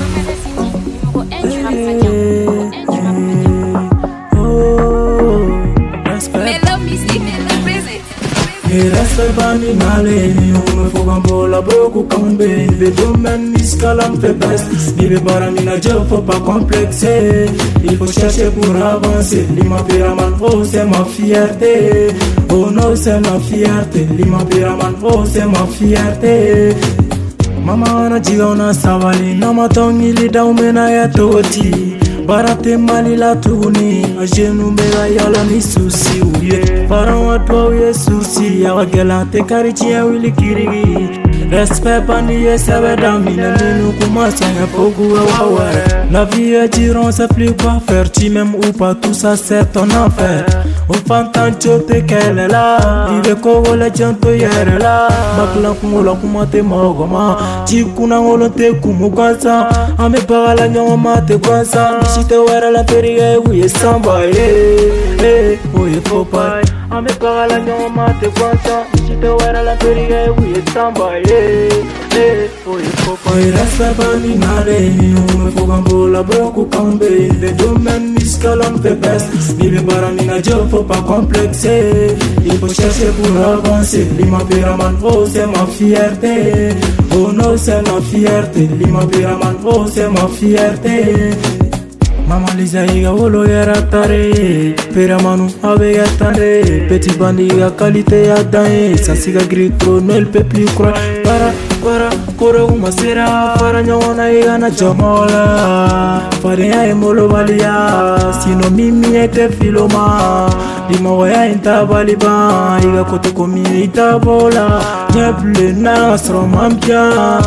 Respect bani nale, me fogan bola broku kambe. Le domaine miskalam fait best. Ni be bara ni na job, faut pas complexer. Il faut chercher pour avancer. Lima Pyraman, oh c'est ma fierté. Oh non c'est ma fierté. Lima Pyraman, oh c'est ma fierté. Mama na jiona savali, na matongi li daumena ya toti. Barate mali la tuni, a genou mera yala ni souci ouye. Parents wa toi ouye souci, ya galante karichia wili kirigi. Respect bandi ye sebe damine, minu kumasa ya fogu wawa. La vie est tirant, c'est plus quoi faire, tu m'aimes ou pas, tout ça c'est ton affaire. Au fantancho te qu'elle est là, vive kogo le janto yere la. Bakla kumola kumate mogoma, chikuna ngolonte kumukansa. Ame pagala nyoma te kwansa. Te wera la periga uye samba uye fopa ame pagala nyoma te kwanta te wera la periga uye samba uye fopa respect bani nale me fogan bola broku kambe le domaine miskalam fait best ni be barani na job faut pas complexer il faut chercher pour avancer Lima Pyraman oh c'est ma fierté oh non c'est ma fierté Lima Pyraman oh c'est ma fierté. Mama Lisa iga wolo yera tare Pyramanu ave ya tare Petit bandi iga qualité ya dae Sansiga grito no el peut plus croire Para kore umasera Para nyona iga na jamola Fare ya emolo valia Sino mimi ete filoma Lima waya inta baliba Iga kote komi ita bola Nyeble nasro mampia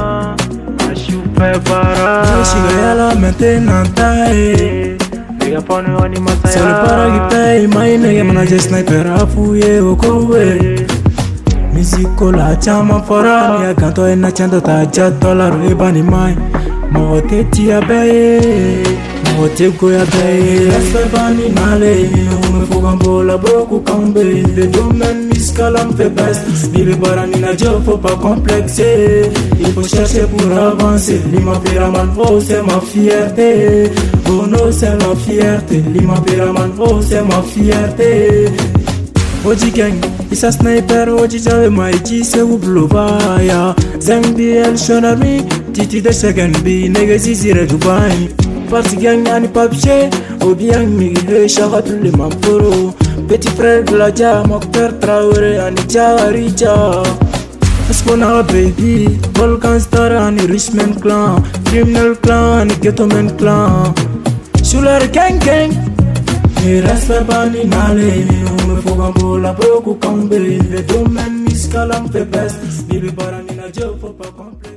Shigayala maintenant tae Solo para gitae mai nege manaje sniper afuye okowe Misiko la chama fora Nia kanto ena chando ta jato la ruebani mai Mawote tia bae Mawote goya bae Respect bani nale Me fogan bola broku kambe Le domaine miskalam fait best Ni be barani na job faut pas complexer il faut chercher pour avancer Lima Pyraman oh c'est ma fierté oh non c'est ma fierté Lima Pyraman oh c'est ma fierté Oji gang isa sniper oji jawe maiji se ublobaya Zambi el shonami titi de second bi nege zizire Dubai Parti gang ani papche obiang migre shaka tous les mamporo Petit frère de la Dia Mokhtar Traoré ani Richa Espona baby Volcan Star ani Richman clan Criminal clan ani Ghetto Man clan Shular gang gang Respect bani nale Me fogan bola broku kambe Le domaine miskalam fait best Bibi barani na job faut pas complexe